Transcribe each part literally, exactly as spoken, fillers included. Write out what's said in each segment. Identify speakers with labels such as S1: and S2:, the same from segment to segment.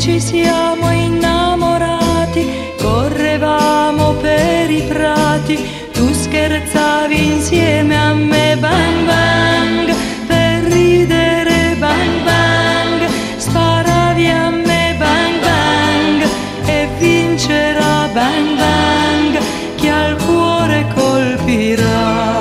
S1: ci siamo innamorati, correvamo per i prati, tu scherzavi insieme a me, bang bang, per ridere, bang bang, sparavi a me, bang bang, e vincerà, bang bang, chi al cuore colpirà.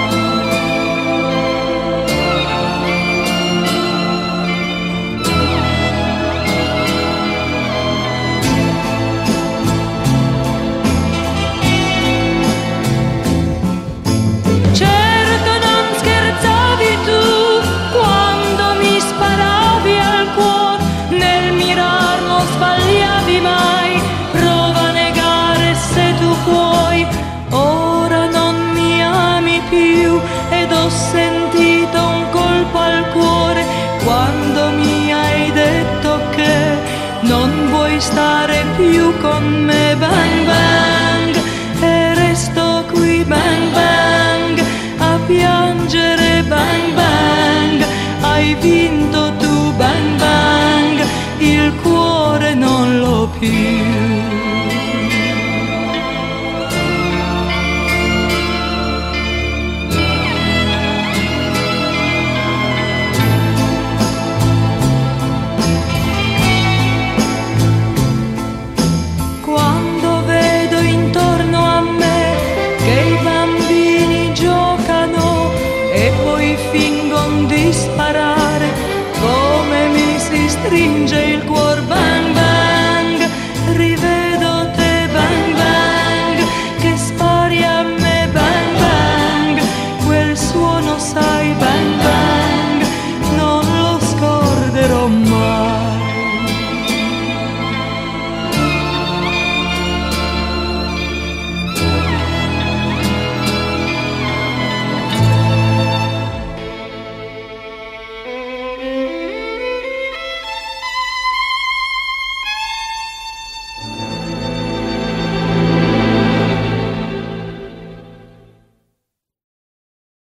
S1: Ed ho sentito un colpo al cuore quando mi hai detto che non vuoi stare più con me, bang bang, e resto qui, bang bang, a piangere, bang bang, hai vinto tu, bang bang, il cuore non l'ho più. Quando vedo intorno a me che i bambini giocano e poi fingono di sparare, come mi si stringe il cuore.